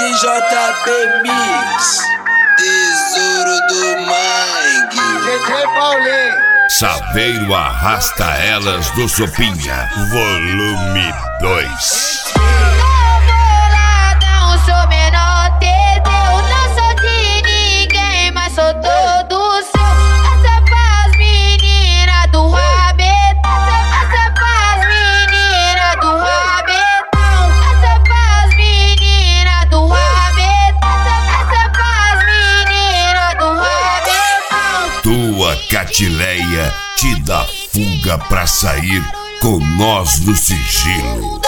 JB Mix, Tesouro do Mangue, DJ Paulinho. Saveiro arrasta elas do Sopinha, volume 2. Sou menor, eu não sou de ninguém, mas sou todo seu. Essa é pras meninas do rabetão. Essa é pras meninas do rabetão. Essa é pras meninas do rabetão. Essa é pras meninas do rabetão. Tua catileia te dá fuga pra sair com nós no sigilo.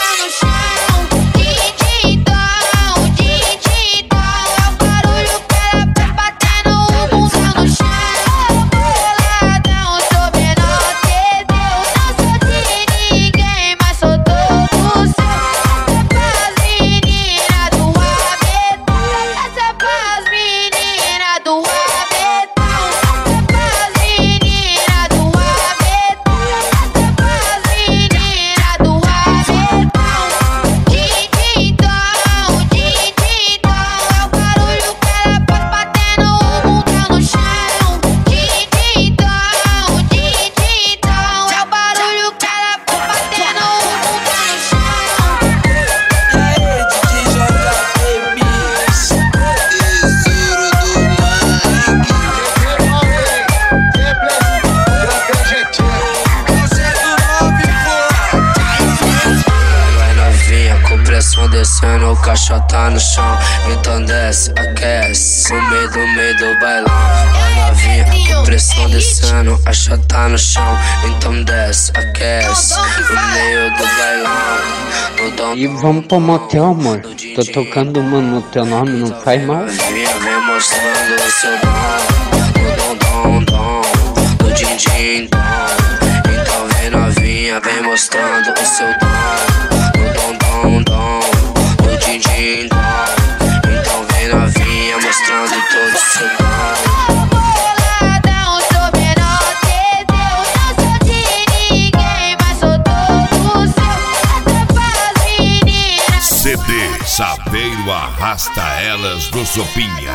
Descendo, o caixa tá no chão, então desce, aquece, no meio do bailão. Vai novinha, com pressão descendo, a chata tá no chão, então desce, aquece, no meio do bailão. E vamos pro motel, amor. Tô tocando uma no teu nome, não faz mal. Vem mostrando o seu dom, do din-din, então vem novinha, vem mostrando o seu dom, do din-din, então vem novinha mostrando todo o seu dom. Boladão, sou menor que eu não sou de ninguém, mas sou todo seu. Essa é pras meninas. CD Saveiro arrasta elas do Sopinha.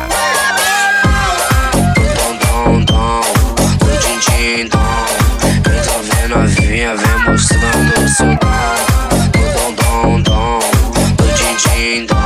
Do din-din, então vem novinha, vem mostrando o seu dom. Do din-din.